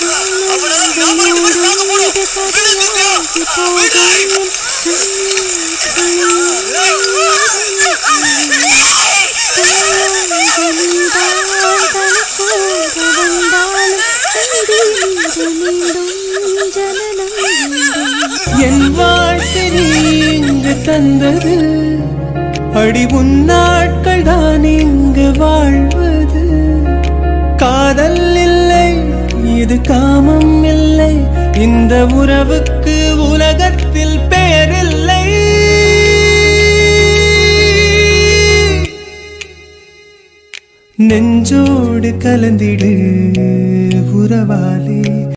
என் வாழ்க்கை நீ இங்கு தந்தது அடி உன் நாட்கள் தான் இங்கு வாழ்வது காதல் இல்லை இது காமம் இல்லை இந்த உறவுக்கு உலகத்தில் பேரில்லை நெஞ்சோடு கலந்திடு உறவாலே